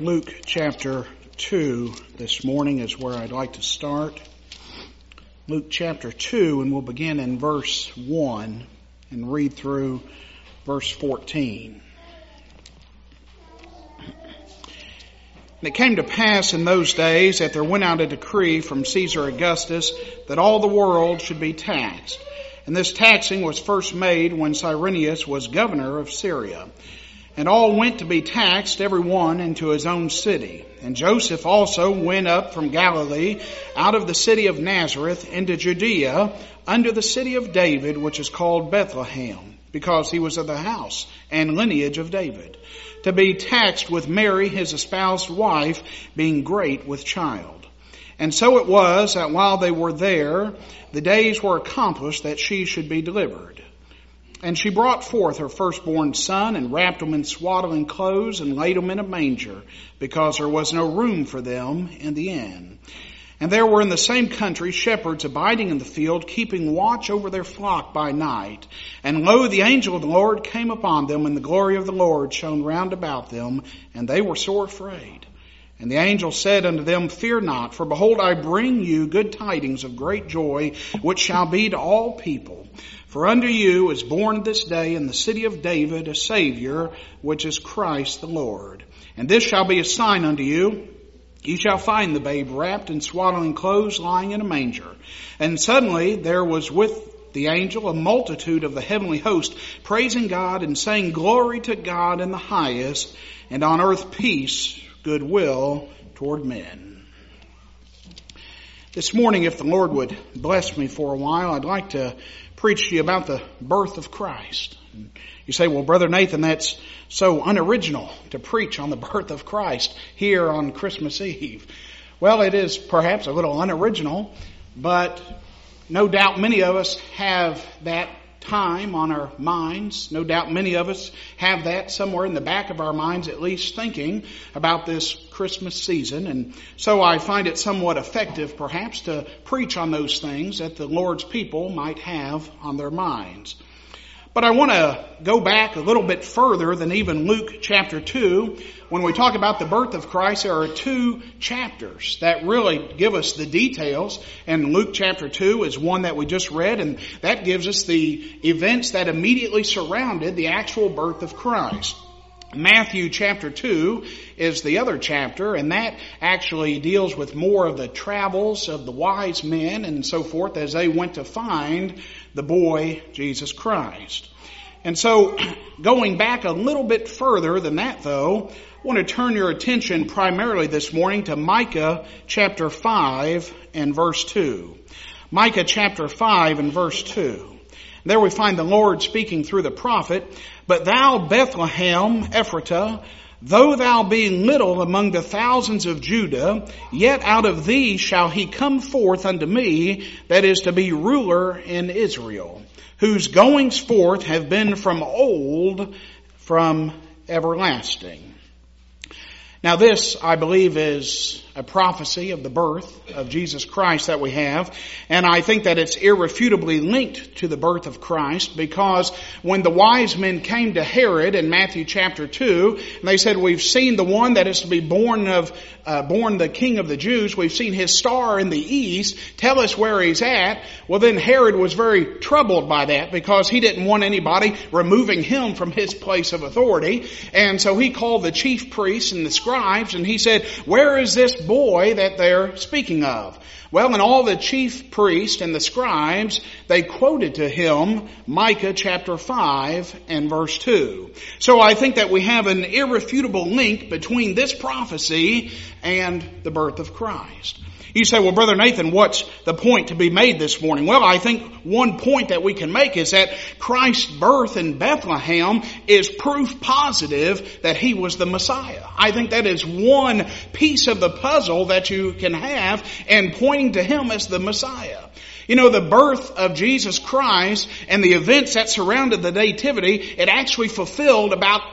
Luke chapter 2 this morning is where I'd like to start. Luke chapter 2, and we'll begin in verse 1 and read through verse 14. And it came to pass in those days that there went out a decree from Caesar Augustus that all the world should be taxed. And this taxing was first made when Cyrenius was governor of Syria. And all went to be taxed, every one into his own city. And Joseph also went up from Galilee, out of the city of Nazareth, into Judea, under the city of David, which is called Bethlehem, because he was of the house and lineage of David, to be taxed with Mary, his espoused wife, being great with child. And so it was that while they were there, the days were accomplished that she should be delivered. And she brought forth her firstborn son, and wrapped him in swaddling clothes, and laid him in a manger, because there was no room for them in the inn. And there were in the same country shepherds abiding in the field, keeping watch over their flock by night. And lo, the angel of the Lord came upon them, and the glory of the Lord shone round about them, and they were sore afraid. And the angel said unto them, Fear not, for behold, I bring you good tidings of great joy, which shall be to all people. For unto you is born this day in the city of David a Savior, which is Christ the Lord. And this shall be a sign unto you. You shall find the babe wrapped in swaddling clothes, lying in a manger. And suddenly there was with the angel a multitude of the heavenly host, praising God and saying, Glory to God in the highest, and on earth peace, goodwill toward men. This morning, if the Lord would bless me for a while, I'd like to preach to you about the birth of Christ. You say, well, Brother Nathan, that's so unoriginal to preach on the birth of Christ here on Christmas Eve. Well, it is perhaps a little unoriginal, but no doubt many of us have that time on our minds. No doubt many of us have that somewhere in the back of our minds, at least thinking about this Christmas season. And so I find it somewhat effective, perhaps, to preach on those things that the Lord's people might have on their minds. But I want to go back a little bit further than even Luke chapter 2. When we talk about the birth of Christ, there are two chapters that really give us the details. And Luke chapter 2 is one that we just read, and that gives us the events that immediately surrounded the actual birth of Christ. Matthew chapter 2 is the other chapter, and that actually deals with more of the travels of the wise men and so forth as they went to find the boy Jesus Christ. And so, going back a little bit further than that though, I want to turn your attention primarily this morning to Micah chapter 5 and verse 2. Micah chapter 5 and verse 2. There we find the Lord speaking through the prophet, But thou, Bethlehem Ephratah, though thou be little among the thousands of Judah, yet out of thee shall he come forth unto me, that is to be ruler in Israel, whose goings forth have been from old, from everlasting. Now this, I believe, is a prophecy of the birth of Jesus Christ that we have. And I think that it's irrefutably linked to the birth of Christ, because when the wise men came to Herod in Matthew chapter 2, and they said, we've seen the one that is to be born the King of the Jews. We've seen his star in the east. Tell us where he's at. Well, then Herod was very troubled by that, because he didn't want anybody removing him from his place of authority. And so he called the chief priests and the scribes, and he said, where is this boy that they're speaking of? Well, and all the chief priests and the scribes, they quoted to him Micah chapter 5 and verse 2. So I think that we have an irrefutable link between this prophecy and the birth of Christ. You say, well, Brother Nathan, what's the point to be made this morning? Well, I think one point that we can make is that Christ's birth in Bethlehem is proof positive that he was the Messiah. I think that is one piece of the puzzle that you can have in pointing to him as the Messiah. You know, the birth of Jesus Christ and the events that surrounded the nativity, it actually fulfilled about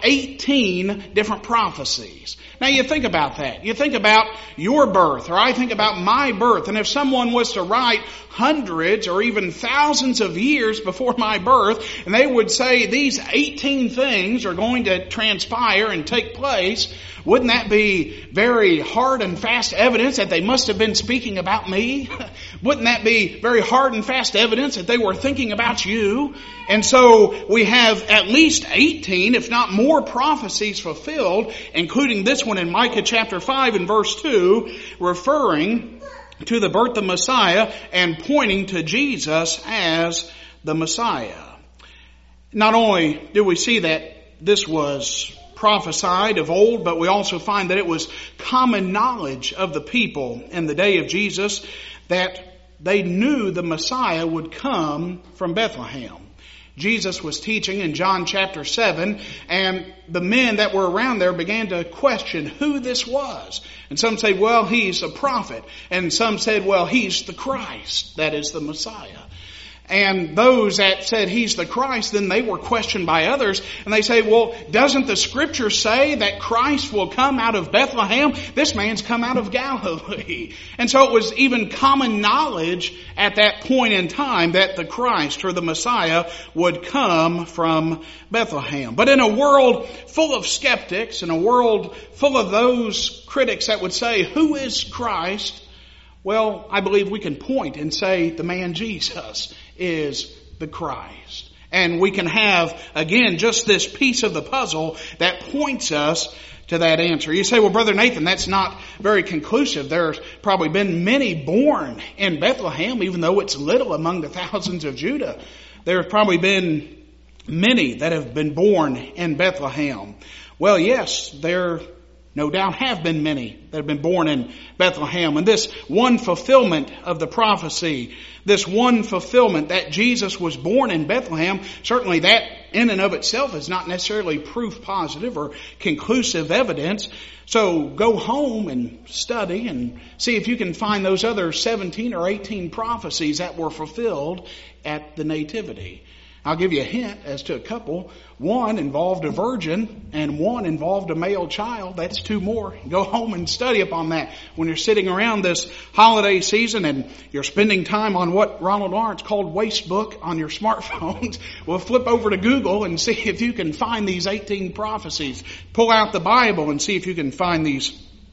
18 different prophecies. Now you think about that. You think about your birth, or I think about my birth. And if someone was to write hundreds or even thousands of years before my birth, and they would say these 18 things are going to transpire and take place, wouldn't that be very hard and fast evidence that they must have been speaking about me? Wouldn't that be very hard and fast evidence that they were thinking about you? And so we have at least 18, if not more, prophecies fulfilled, including this one in Micah chapter 5 and verse 2, referring to the birth of Messiah and pointing to Jesus as the Messiah. Not only do we see that this was prophesied of old, but we also find that it was common knowledge of the people in the day of Jesus that they knew the Messiah would come from Bethlehem. Jesus was teaching in John chapter 7, and the men that were around there began to question who this was. And some say, well, he's a prophet. And some said, well, he's the Christ, that is the Messiah. And those that said he's the Christ, then they were questioned by others. And they say, well, doesn't the Scripture say that Christ will come out of Bethlehem? This man's come out of Galilee. And so it was even common knowledge at that point in time that the Christ or the Messiah would come from Bethlehem. But in a world full of skeptics, in a world full of those critics that would say, who is Christ? Well, I believe we can point and say the man Jesus is the Christ. And we can have, again, just this piece of the puzzle that points us to that answer. You say, well, Brother Nathan, that's not very conclusive. There's probably been many born in Bethlehem, even though it's little among the thousands of Judah. There have probably been many that have been born in Bethlehem. Well, yes, there no doubt have been many that have been born in Bethlehem. And this one fulfillment of the prophecy, this one fulfillment that Jesus was born in Bethlehem, certainly that in and of itself is not necessarily proof positive or conclusive evidence. So go home and study and see if you can find those other 17 or 18 prophecies that were fulfilled at the Nativity. I'll give you a hint as to a couple. One involved a virgin and one involved a male child. That's two more. Go home and study upon that. When you're sitting around this holiday season and you're spending time on what Ronald Lawrence called Wastebook on your smartphones, well, flip over to Google and see if you can find these 18 prophecies. Pull out the Bible and see if you can find these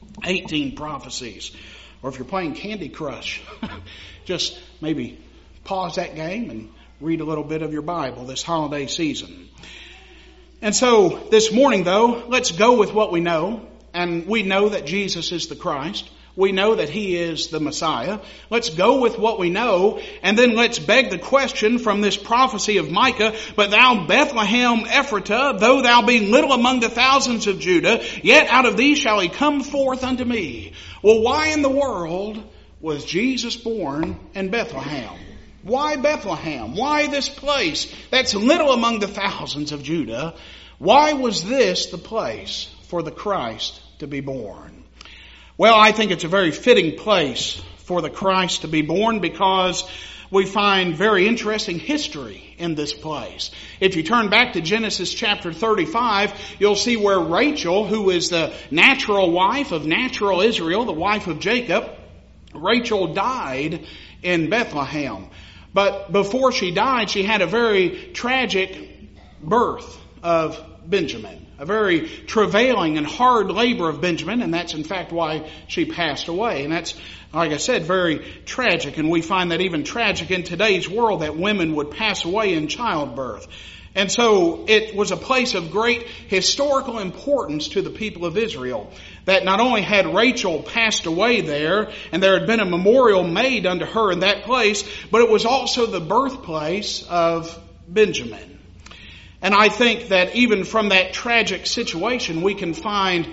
18 prophecies. Or if you're playing Candy Crush, just maybe pause that game and read a little bit of your Bible this holiday season. And so this morning, though, let's go with what we know. And we know that Jesus is the Christ. We know that He is the Messiah. Let's go with what we know. And then let's beg the question from this prophecy of Micah, but thou Bethlehem Ephratah, though thou be little among the thousands of Judah, yet out of thee shall He come forth unto me. Well, why in the world was Jesus born in Bethlehem? Why Bethlehem? Why this place that's little among the thousands of Judah? Why was this the place for the Christ to be born? Well, I think it's a very fitting place for the Christ to be born because we find very interesting history in this place. If you turn back to Genesis chapter 35, you'll see where Rachel, who is the natural wife of natural Israel, the wife of Jacob, Rachel died in Bethlehem. But before she died, she had a very tragic birth of Benjamin. A very travailing and hard labor of Benjamin, and that's in fact why she passed away. And that's, like I said, very tragic. And we find that even tragic in today's world that women would pass away in childbirth. And so it was a place of great historical importance to the people of Israel, that not only had Rachel passed away there, and there had been a memorial made unto her in that place, but it was also the birthplace of Benjamin. And I think that even from that tragic situation, we can find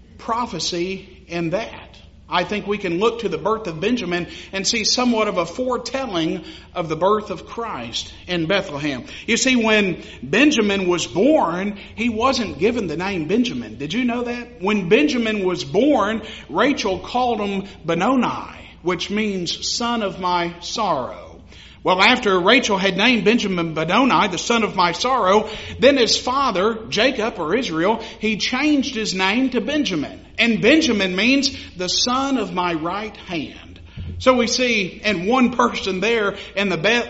prophecy in that. I think we can look to the birth of Benjamin and see somewhat of a foretelling of the birth of Christ in Bethlehem. You see, when Benjamin was born, he wasn't given the name Benjamin. Did you know that? When Benjamin was born, Rachel called him Benoni, which means son of my sorrow. Well, after Rachel had named Benjamin Benoni, the son of my sorrow, then his father, Jacob or Israel, he changed his name to Benjamin. And Benjamin means the son of my right hand. So we see in one person there in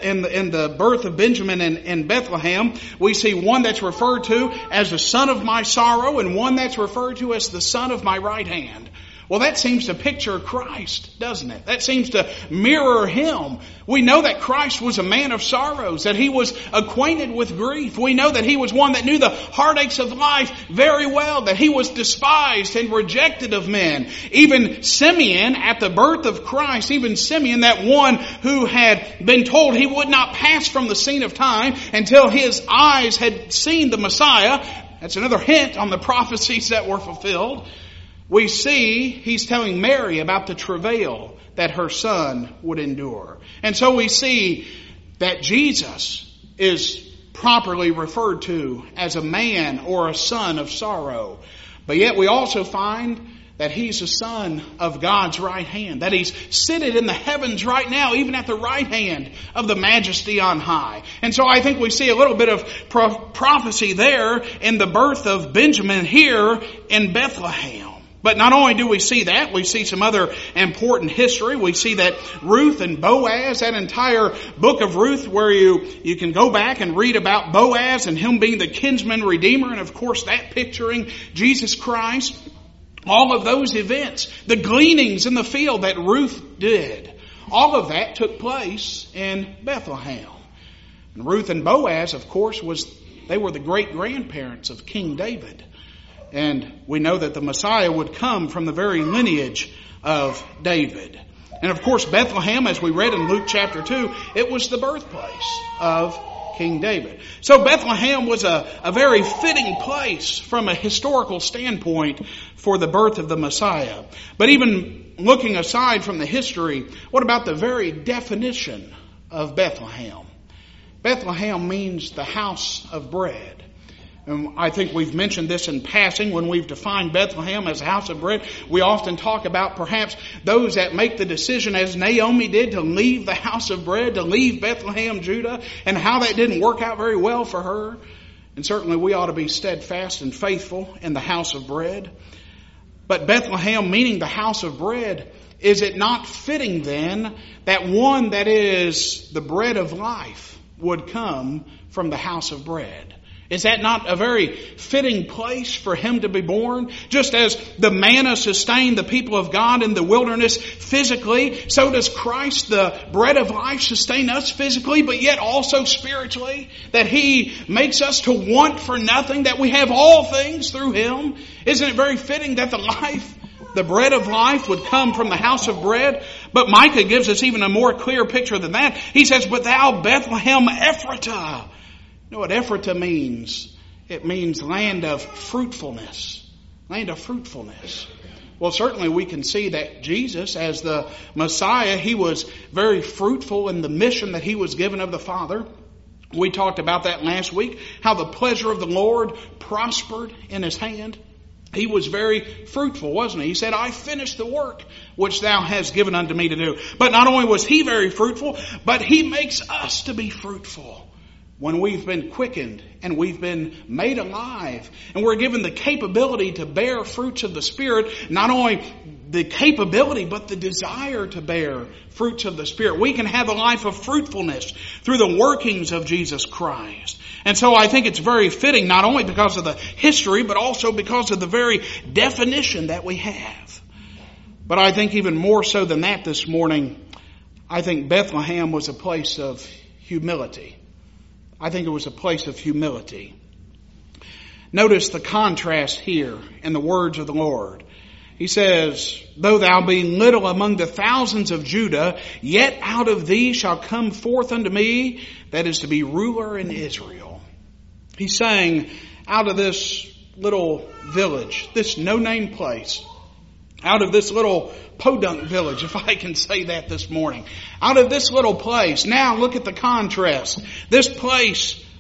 the birth of Benjamin in Bethlehem, we see one that's referred to as the son of my sorrow and one that's referred to as the son of my right hand. Well, that seems to picture Christ, doesn't it? That seems to mirror Him. We know that Christ was a man of sorrows, that He was acquainted with grief. We know that He was one that knew the heartaches of life very well, that He was despised and rejected of men. Even Simeon, at the birth of Christ, even Simeon, that one who had been told he would not pass from the scene of time until his eyes had seen the Messiah. That's another hint on the prophecies that were fulfilled. We see he's telling Mary about the travail that her son would endure. And so we see that Jesus is properly referred to as a man or a son of sorrow. But yet we also find that He's a son of God's right hand, that He's seated in the heavens right now, even at the right hand of the Majesty on high. And so I think we see a little bit of prophecy there in the birth of Benjamin here in Bethlehem. But not only do we see that, we see some other important history. We see that Ruth and Boaz, that entire book of Ruth where you can go back and read about Boaz and him being the kinsman redeemer, and of course that picturing Jesus Christ. All of those events, the gleanings in the field that Ruth did, all of that took place in Bethlehem. And Ruth and Boaz, of course, they were the great-grandparents of King David. And we know that the Messiah would come from the very lineage of David. And of course, Bethlehem, as we read in Luke chapter 2, it was the birthplace of King David. So Bethlehem was a very fitting place from a historical standpoint for the birth of the Messiah. But even looking aside from the history, what about the very definition of Bethlehem? Bethlehem means the house of bread. And I think we've mentioned this in passing when we've defined Bethlehem as a house of bread. We often talk about perhaps those that make the decision as Naomi did to leave the house of bread, to leave Bethlehem, Judah, and how that didn't work out very well for her. And certainly we ought to be steadfast and faithful in the house of bread. But Bethlehem, meaning the house of bread, is it not fitting then that one that is the bread of life would come from the house of bread? Is that not a very fitting place for Him to be born? Just as the manna sustained the people of God in the wilderness physically, so does Christ, the bread of life, sustain us physically, but yet also spiritually. That He makes us to want for nothing, that we have all things through Him. Isn't it very fitting that the bread of life would come from the house of bread? But Micah gives us even a more clear picture than that. He says, "But thou, Bethlehem Ephratah." You know what Ephratah means? It means land of fruitfulness. Land of fruitfulness. Well, certainly we can see that Jesus, as the Messiah, He was very fruitful in the mission that He was given of the Father. We talked about that last week, how the pleasure of the Lord prospered in His hand. He was very fruitful, wasn't He? He said, "I finished the work which thou hast given unto me to do." But not only was He very fruitful, but He makes us to be fruitful. When we've been quickened and we've been made alive and we're given the capability to bear fruits of the Spirit, not only the capability but the desire to bear fruits of the Spirit, we can have a life of fruitfulness through the workings of Jesus Christ. And so I think it's very fitting, not only because of the history but also because of the very definition that we have. But I think even more so than that this morning, I think Bethlehem was a place of humility. I think it was a place of humility. Notice the contrast here in the words of the Lord. He says, "Though thou be little among the thousands of Judah, yet out of thee shall come forth unto me that is to be ruler in Israel." He's saying, out of this little village, this no-name place, out of this little podunk village, if I can say that this morning. Out of this little place, now look at the contrast. This place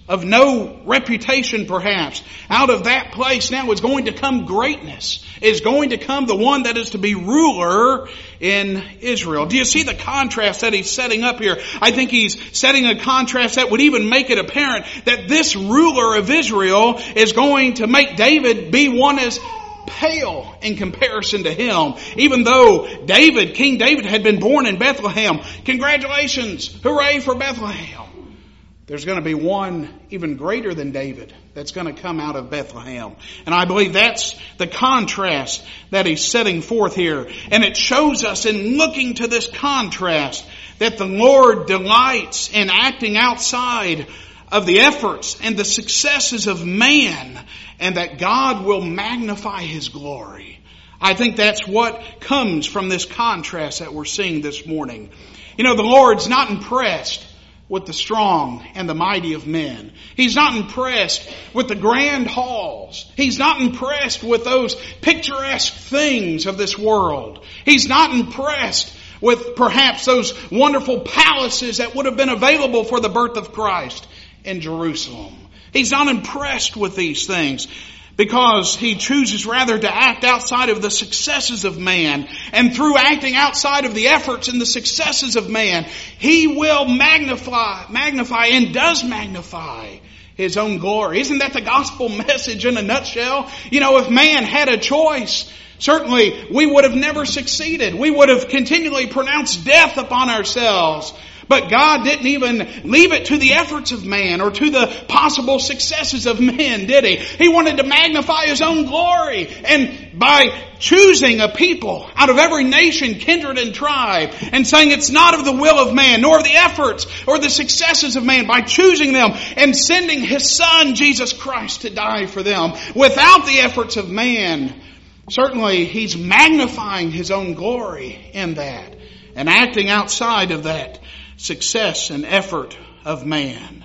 of no reputation perhaps, out of that place now is going to come greatness. Is going to come the one that is to be ruler in Israel. Do you see the contrast that he's setting up here? I think he's setting a contrast that would even make it apparent that this ruler of Israel is going to make David be one as pale in comparison to him. Even though King David had been born in Bethlehem. Congratulations! Hooray for Bethlehem! There's going to be one even greater than David that's going to come out of Bethlehem. And I believe that's the contrast that he's setting forth here. And it shows us in looking to this contrast that the Lord delights in acting outside of the efforts and the successes of man, and that God will magnify His glory. I think that's what comes from this contrast that we're seeing this morning. You know, the Lord's not impressed with the strong and the mighty of men. He's not impressed with the grand halls. He's not impressed with those picturesque things of this world. He's not impressed with perhaps those wonderful palaces that would have been available for the birth of Christ in Jerusalem. He's not impressed with these things, because He chooses rather to act outside of the successes of man. And through acting outside of the efforts and the successes of man, He will magnify and does magnify His own glory. Isn't that the gospel message in a nutshell? You know, if man had a choice, certainly we would have never succeeded. We would have continually pronounced death upon ourselves. But God didn't even leave it to the efforts of man or to the possible successes of men, did He? He wanted to magnify His own glory. And by choosing a people out of every nation, kindred, and tribe, and saying it's not of the will of man, nor of the efforts or the successes of man, by choosing them and sending His Son, Jesus Christ, to die for them, without the efforts of man, certainly He's magnifying His own glory in that, and acting outside of that success and effort of man.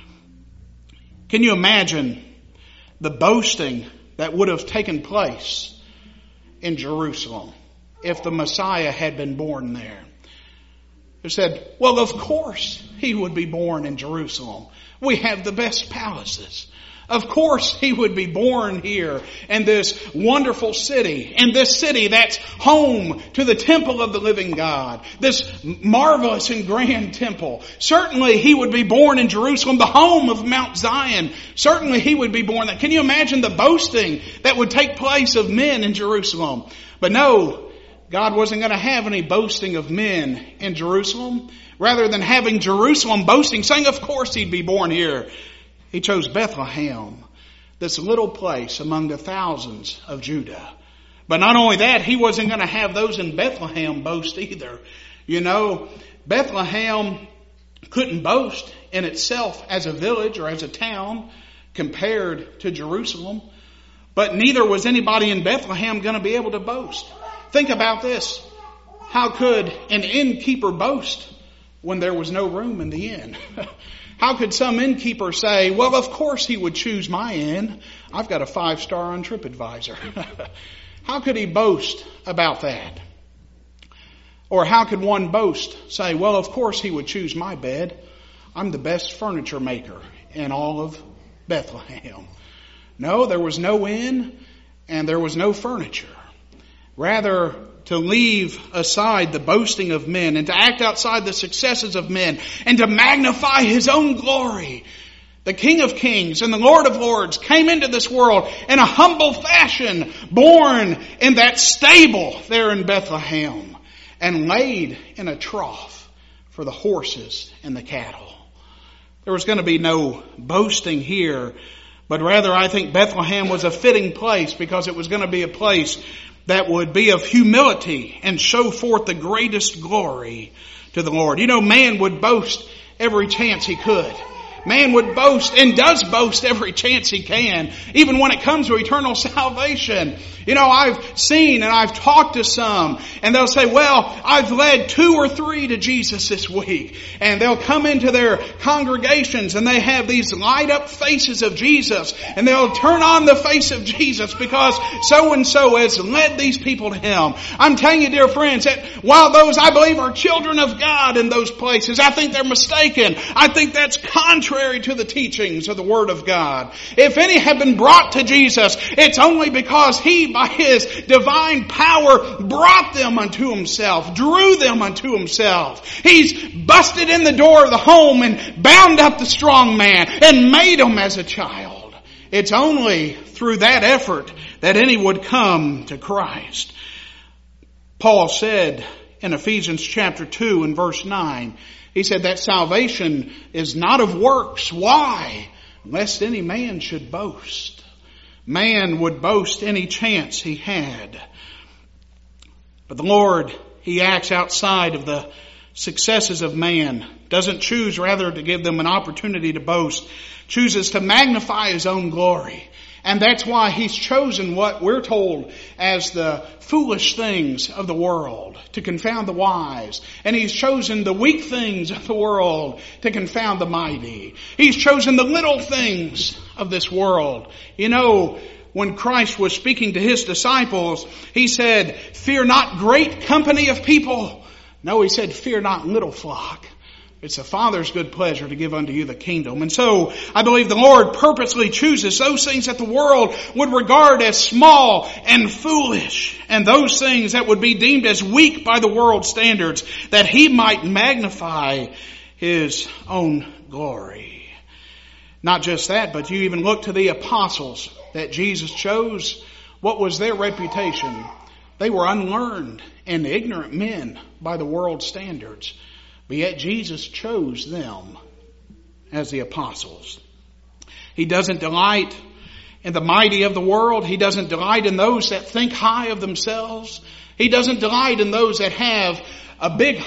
Can you imagine the boasting that would have taken place in Jerusalem if the Messiah had been born there? They said, well, of course He would be born in Jerusalem. We have the best palaces. Of course He would be born here in this wonderful city, in this city that's home to the temple of the living God, this marvelous and grand temple. Certainly He would be born in Jerusalem, the home of Mount Zion. Certainly He would be born there. Can you imagine the boasting that would take place of men in Jerusalem? But no, God wasn't going to have any boasting of men in Jerusalem. Rather than having Jerusalem boasting, saying of course He'd be born here, He chose Bethlehem, this little place among the thousands of Judah. But not only that, He wasn't going to have those in Bethlehem boast either. You know, Bethlehem couldn't boast in itself as a village or as a town compared to Jerusalem. But neither was anybody in Bethlehem going to be able to boast. Think about this. How could an innkeeper boast when there was no room in the inn? How could some innkeeper say, well, of course he would choose my inn. I've got a 5-star on TripAdvisor. How could he boast about that? Or how could one boast, say, well, of course he would choose my bed. I'm the best furniture maker in all of Bethlehem. No, there was no inn and there was no furniture. Rather, to leave aside the boasting of men and to act outside the successes of men and to magnify His own glory. The King of Kings and the Lord of Lords came into this world in a humble fashion, born in that stable there in Bethlehem, and laid in a trough for the horses and the cattle. There was going to be no boasting here, but rather I think Bethlehem was a fitting place because it was going to be a place that would be of humility and show forth the greatest glory to the Lord. You know, man would boast every chance he could. Man would boast and does boast every chance he can, even when it comes to eternal salvation. You know, I've seen and I've talked to some, and they'll say, well, I've led 2 or 3 to Jesus this week. And they'll come into their congregations and they have these light up faces of Jesus, and they'll turn on the face of Jesus because so and so has led these people to Him. I'm telling you, dear friends, that while those I believe are children of God in those places, I think they're mistaken. I think that's contrary contrary to the teachings of the Word of God. If any have been brought to Jesus, it's only because He, by His divine power, brought them unto Himself, drew them unto Himself. He's busted in the door of the home and bound up the strong man and made him as a child. It's only through that effort that any would come to Christ. Paul said in Ephesians chapter 2 and verse 9, he said that salvation is not of works. Why? Lest any man should boast. Man would boast any chance he had. But the Lord, He acts outside of the successes of man. Doesn't choose rather to give them an opportunity to boast. Chooses to magnify His own glory. And that's why He's chosen what we're told as the foolish things of the world to confound the wise. And He's chosen the weak things of the world to confound the mighty. He's chosen the little things of this world. You know, when Christ was speaking to His disciples, He said, "Fear not great company of people." No, He said, "Fear not little flock." It's the Father's good pleasure to give unto you the kingdom. And so I believe the Lord purposely chooses those things that the world would regard as small and foolish, and those things that would be deemed as weak by the world's standards, that He might magnify His own glory. Not just that, but you even look to the apostles that Jesus chose. What was their reputation? They were unlearned and ignorant men by the world's standards. But yet Jesus chose them as the apostles. He doesn't delight in the mighty of the world. He doesn't delight in those that think high of themselves. He doesn't delight in those that have a big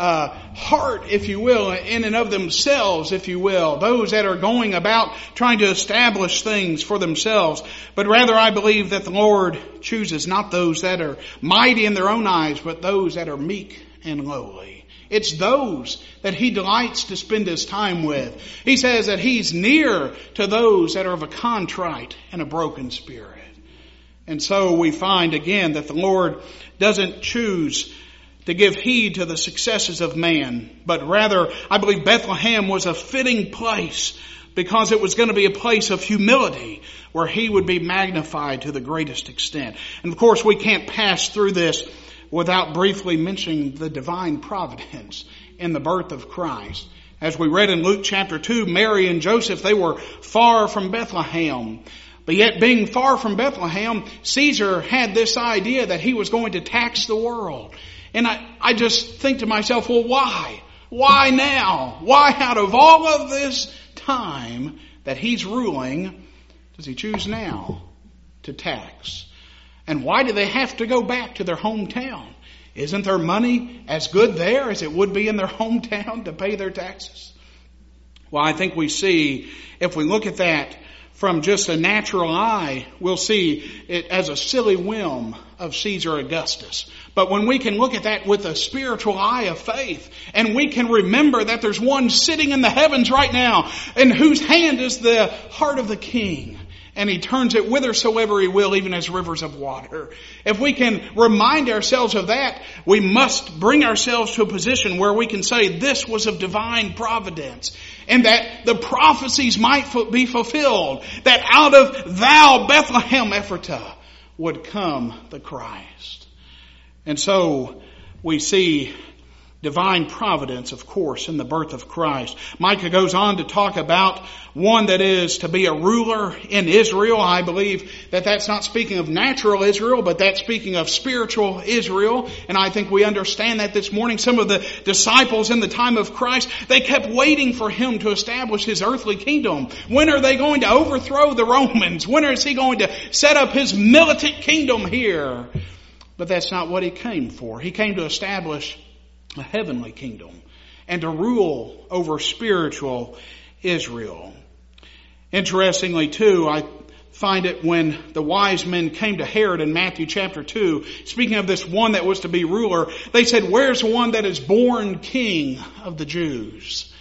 heart, if you will, in and of themselves, if you will. Those that are going about trying to establish things for themselves. But rather I believe that the Lord chooses not those that are mighty in their own eyes, but those that are meek and lowly. It's those that He delights to spend His time with. He says that He's near to those that are of a contrite and a broken spirit. And so we find again that the Lord doesn't choose to give heed to the successes of man, but rather I believe Bethlehem was a fitting place because it was going to be a place of humility where He would be magnified to the greatest extent. And of course we can't pass through this without briefly mentioning the divine providence in the birth of Christ. As we read in Luke chapter 2, Mary and Joseph, they were far from Bethlehem. But yet being far from Bethlehem, Caesar had this idea that he was going to tax the world. And I just think to myself, well, why? Why now? Why out of all of this time that he's ruling, does he choose now to tax? And why do they have to go back to their hometown? Isn't their money as good there as it would be in their hometown to pay their taxes? Well, I think we see, if we look at that from just a natural eye, we'll see it as a silly whim of Caesar Augustus. But when we can look at that with a spiritual eye of faith, and we can remember that there's one sitting in the heavens right now, in whose hand is the heart of the king, and He turns it whithersoever He will, even as rivers of water. If we can remind ourselves of that, we must bring ourselves to a position where we can say this was of divine providence, and that the prophecies might be fulfilled, that out of thou, Bethlehem Ephratah, would come the Christ. And so we see divine providence, of course, in the birth of Christ. Micah goes on to talk about one that is to be a ruler in Israel. I believe that that's not speaking of natural Israel, but that's speaking of spiritual Israel. And I think we understand that this morning. Some of the disciples in the time of Christ, they kept waiting for Him to establish His earthly kingdom. When are they going to overthrow the Romans? When is He going to set up His militant kingdom here? But that's not what He came for. He came to establish a heavenly kingdom and to rule over spiritual Israel. Interestingly too, I find it when the wise men came to Herod in Matthew chapter 2, speaking of this one that was to be ruler, they said, where's the one that is born king of the Jews?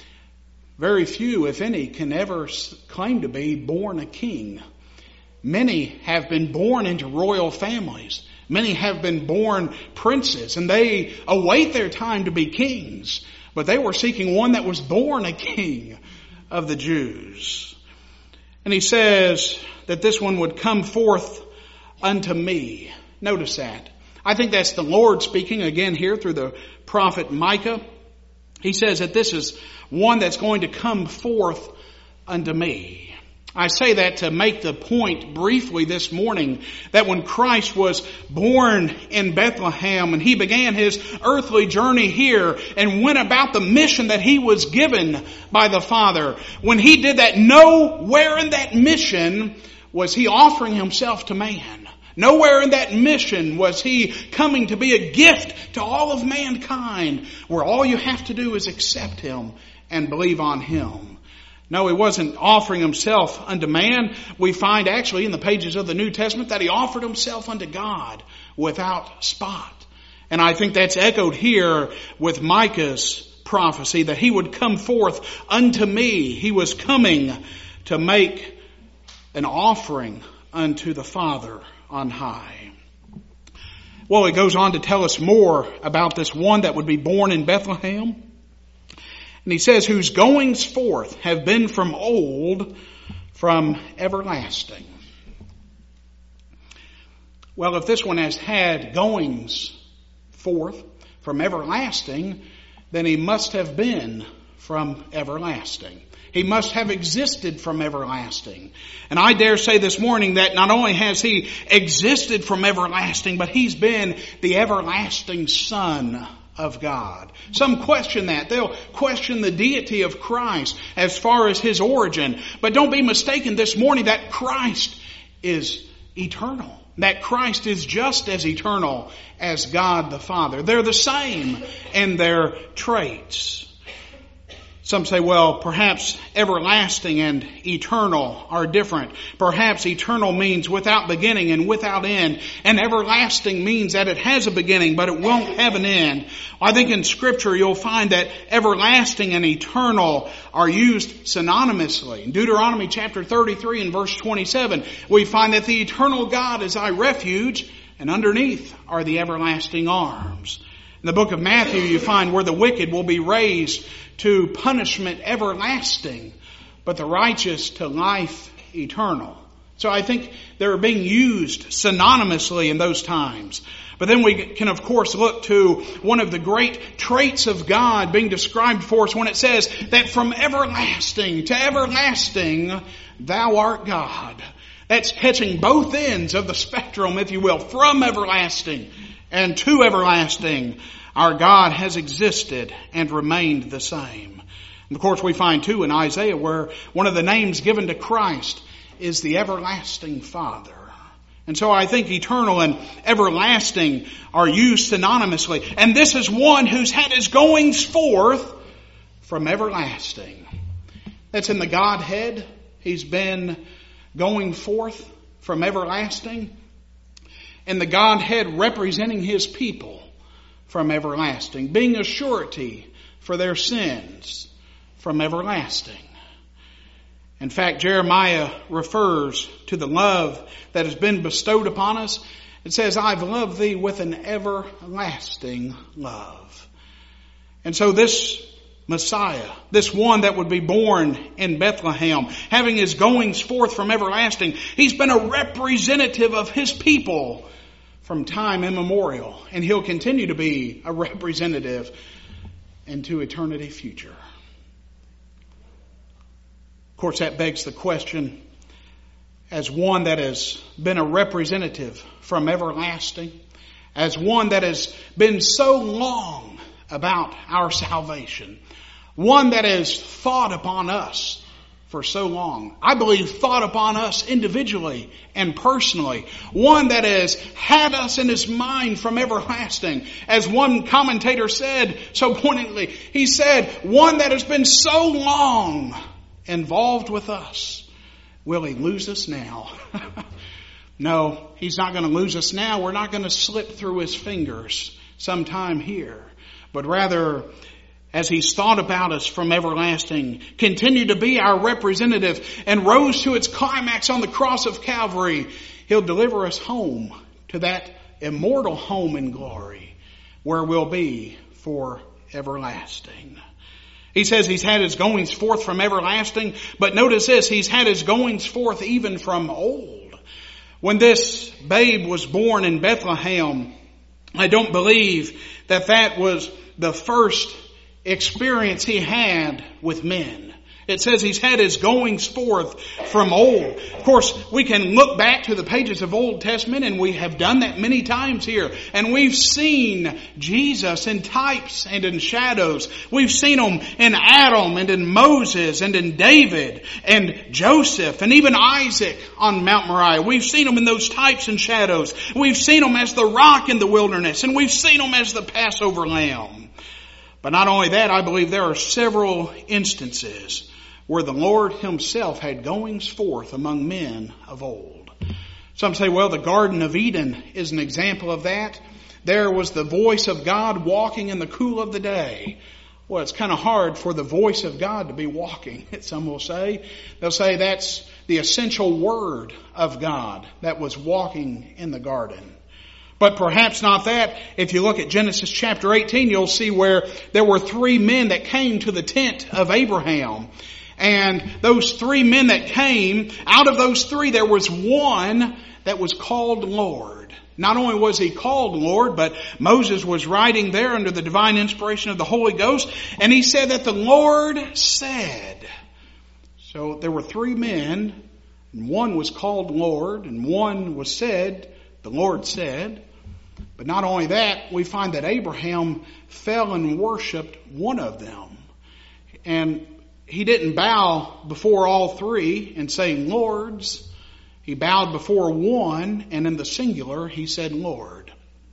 Very few, if any, can ever claim to be born a king. Many have been born into royal families. Many have been born princes, and they await their time to be kings. But they were seeking one that was born a king, of the Jews. And he says that this one would come forth unto me. Notice that. I think that's the Lord speaking again here through the prophet Micah. He says that this is one that's going to come forth unto me. I say that to make the point briefly this morning that when Christ was born in Bethlehem and he began his earthly journey here and went about the mission that he was given by the Father, when he did that, nowhere in that mission was he offering himself to man. Nowhere in that mission was he coming to be a gift to all of mankind, where all you have to do is accept him and believe on him. No, he wasn't offering himself unto man. We find actually in the pages of the New Testament that he offered himself unto God without spot. And I think that's echoed here with Micah's prophecy that he would come forth unto me. He was coming to make an offering unto the Father on high. Well, it goes on to tell us more about this one that would be born in Bethlehem. And he says, whose goings forth have been from old, from everlasting. Well, if this one has had goings forth from everlasting, then he must have been from everlasting. He must have existed from everlasting. And I dare say this morning that not only has he existed from everlasting, but he's been the everlasting Son of God. Some question that. They'll question the deity of Christ as far as his origin. But don't be mistaken this morning that Christ is eternal. That Christ is just as eternal as God the Father. They're the same in their traits. Some say, well, perhaps everlasting and eternal are different. Perhaps eternal means without beginning and without end. And everlasting means that it has a beginning, but it won't have an end. I think in Scripture you'll find that everlasting and eternal are used synonymously. In Deuteronomy chapter 33 and verse 27, we find that the eternal God is thy refuge, and underneath are the everlasting arms. In the book of Matthew, you find where the wicked will be raised to punishment everlasting, but the righteous to life eternal. So I think they're being used synonymously in those times. But then we can, of course, look to one of the great traits of God being described for us when it says that from everlasting to everlasting, thou art God. That's catching both ends of the spectrum, if you will, from everlasting and to everlasting. Our God has existed and remained the same. And of course we find too in Isaiah where one of the names given to Christ is the everlasting Father. And so I think eternal and everlasting are used synonymously. And this is one who's had his goings forth from everlasting. That's in the Godhead. He's been going forth from everlasting. And the Godhead representing his people from everlasting, being a surety for their sins from everlasting. In fact, Jeremiah refers to the love that has been bestowed upon us. It says, I've loved thee with an everlasting love. And so this Messiah, this one that would be born in Bethlehem, having his goings forth from everlasting, he's been a representative of his people from time immemorial. And he'll continue to be a representative into eternity future. Of course, that begs the question, as one that has been a representative from everlasting, as one that has been so long about our salvation, one that has thought upon us for so long. I believe thought upon us individually and personally. One that has had us in his mind from everlasting. As one commentator said so poignantly, he said, one that has been so long involved with us. Will he lose us now? No, he's not going to lose us now. We're not going to slip through his fingers sometime here. But rather, as he's thought about us from everlasting, continued to be our representative and rose to its climax on the cross of Calvary, he'll deliver us home to that immortal home in glory where we'll be for everlasting. He says he's had his goings forth from everlasting, but notice this, he's had his goings forth even from old. When this babe was born in Bethlehem, I don't believe that was the first experience he had with men. It says he's had his goings forth from old. Of course, we can look back to the pages of Old Testament, and we have done that many times here. And we've seen Jesus in types and in shadows. We've seen him in Adam and in Moses and in David and Joseph and even Isaac on Mount Moriah. We've seen him in those types and shadows. We've seen him as the rock in the wilderness, and we've seen him as the Passover lamb. But not only that, I believe there are several instances where the Lord himself had goings forth among men of old. Some say, well, the Garden of Eden is an example of that. There was the voice of God walking in the cool of the day. Well, it's kind of hard for the voice of God to be walking, some will say. They'll say that's the essential word of God that was walking in the garden. But perhaps not that. If you look at Genesis chapter 18, you'll see where there were 3 men that came to the tent of Abraham. And those 3 men that came, out of those 3, there was one that was called Lord. Not only was he called Lord, but Moses was writing there under the divine inspiration of the Holy Ghost. And he said that the Lord said. So there were 3 men, and one was called Lord, and one was said, the Lord said. But not only that, we find that Abraham fell and worshiped one of them. And he didn't bow before all 3 and say, Lords. He bowed before one, and in the singular, he said, Lord.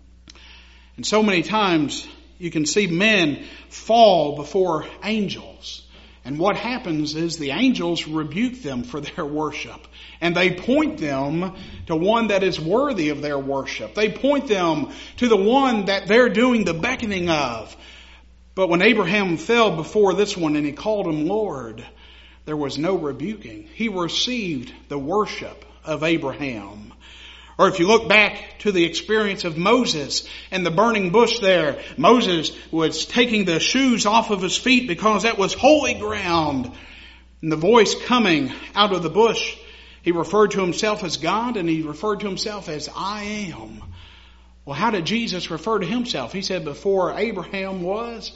And so many times you can see men fall before angels. And what happens is the angels rebuke them for their worship. And they point them to one that is worthy of their worship. They point them to the one that they're doing the beckoning of. But when Abraham fell before this one and he called him Lord, there was no rebuking. He received the worship of Abraham. Or if you look back to the experience of Moses and the burning bush there, Moses was taking the shoes off of his feet because that was holy ground. And the voice coming out of the bush, he referred to himself as God, and he referred to himself as I am. Well, how did Jesus refer to himself? He said, before Abraham was,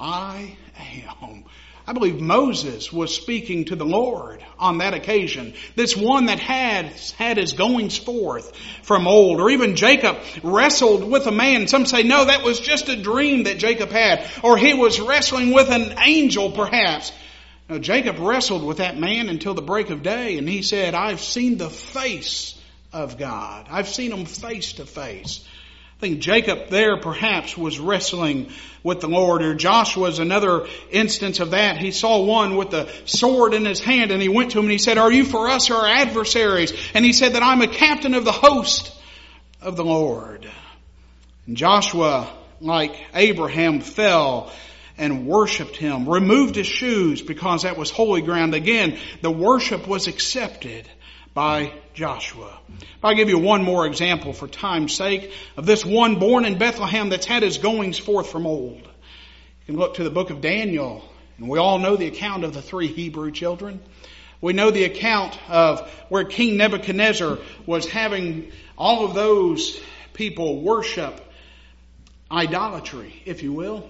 I am. I believe Moses was speaking to the Lord on that occasion. This one that had his goings forth from old. Or even Jacob wrestled with a man. Some say, no, that was just a dream that Jacob had. Or he was wrestling with an angel perhaps. No, Jacob wrestled with that man until the break of day. And he said, I've seen the face of God. I've seen him face to face. I think Jacob there perhaps was wrestling with the Lord. Or Joshua is another instance of that. He saw one with the sword in his hand, and he went to him and he said, are you for us or our adversaries? And he said that I'm a captain of the host of the Lord. And Joshua, like Abraham, fell and worshiped him, removed his shoes because that was holy ground. Again, the worship was accepted by Joshua. If I give you one more example for time's sake of this one born in Bethlehem that's had his goings forth from old. You can look to the book of Daniel, and we all know the account of the 3 Hebrew children. We know the account of where King Nebuchadnezzar was having all of those people worship idolatry, if you will.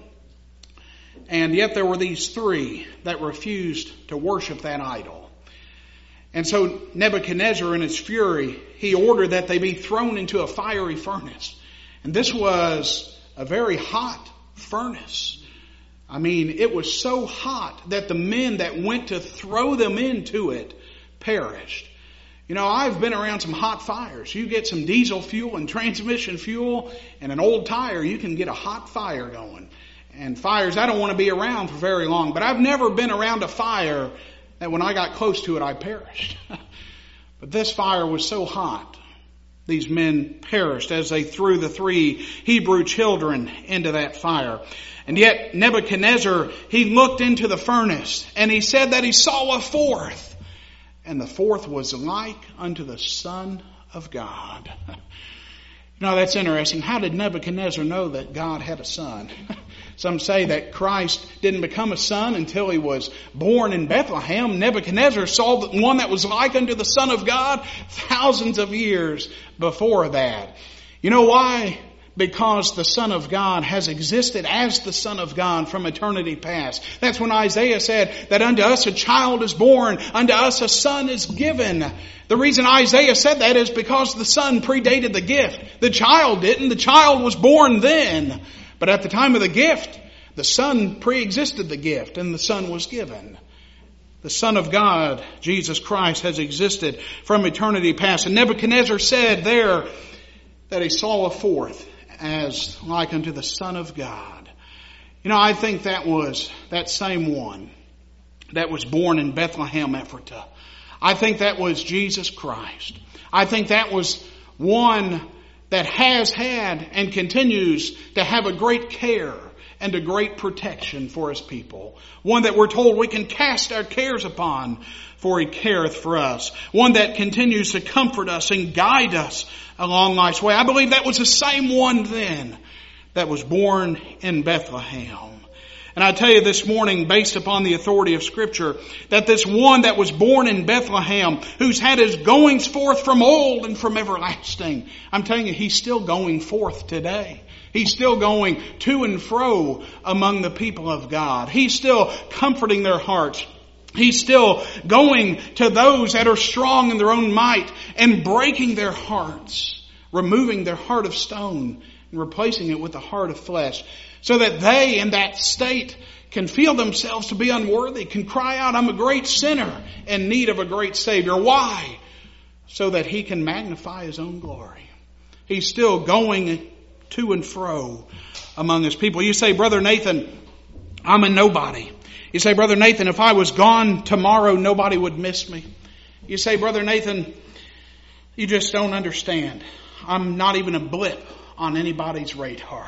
And yet there were these 3 that refused to worship that idol. And so Nebuchadnezzar in his fury, he ordered that they be thrown into a fiery furnace. And this was a very hot furnace. I mean, it was so hot that the men that went to throw them into it perished. You know, I've been around some hot fires. You get some diesel fuel and transmission fuel and an old tire, you can get a hot fire going. And fires I don't want to be around for very long. But I've never been around a fire that when I got close to it, I perished. But this fire was so hot, these men perished as they threw the 3 Hebrew children into that fire. And yet Nebuchadnezzar, he looked into the furnace and he said that he saw a 4th. And the 4th was like unto the Son of God. You know, that's interesting. How did Nebuchadnezzar know that God had a son? Some say that Christ didn't become a son until he was born in Bethlehem. Nebuchadnezzar saw one that was like unto the Son of God thousands of years before that. You know why? Because the Son of God has existed as the Son of God from eternity past. That's when Isaiah said that unto us a child is born, unto us a son is given. The reason Isaiah said that is because the son predated the gift. The child didn't. The child was born then. But at the time of the gift, the Son pre-existed the gift and the Son was given. The Son of God, Jesus Christ, has existed from eternity past. And Nebuchadnezzar said there that he saw a fourth as like unto the Son of God. You know, I think that was that same one that was born in Bethlehem, Ephratah. I think that was Jesus Christ. I think that was one that has had and continues to have a great care and a great protection for his people. One that we're told we can cast our cares upon, for he careth for us. One that continues to comfort us and guide us along life's way. I believe that was the same one then that was born in Bethlehem. And I tell you this morning, based upon the authority of Scripture, that this one that was born in Bethlehem, who's had his goings forth from old and from everlasting, I'm telling you, he's still going forth today. He's still going to and fro among the people of God. He's still comforting their hearts. He's still going to those that are strong in their own might and breaking their hearts, removing their heart of stone and replacing it with a heart of flesh, so that they in that state can feel themselves to be unworthy, can cry out, I'm a great sinner in need of a great Savior. Why? So that he can magnify his own glory. He's still going to and fro among his people. You say, Brother Nathan, I'm a nobody. You say, Brother Nathan, if I was gone tomorrow, nobody would miss me. You say, Brother Nathan, you just don't understand. I'm not even a blip on anybody's radar.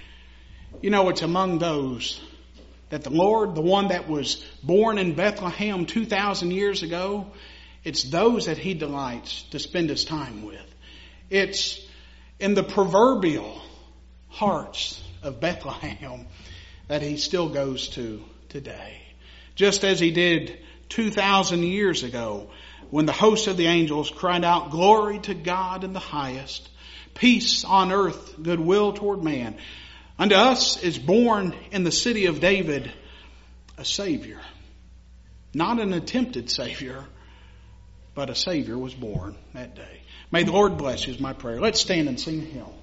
You know, it's among those that the Lord, the one that was born in Bethlehem 2,000 years ago, it's those that he delights to spend his time with. It's in the proverbial hearts of Bethlehem that he still goes to today. Just as he did 2,000 years ago when the host of the angels cried out, Glory to God in the highest, peace on earth, goodwill toward man. Unto us is born in the city of David a Savior. Not an attempted Savior, but a Savior was born that day. May the Lord bless you is my prayer. Let's stand and sing a hymn.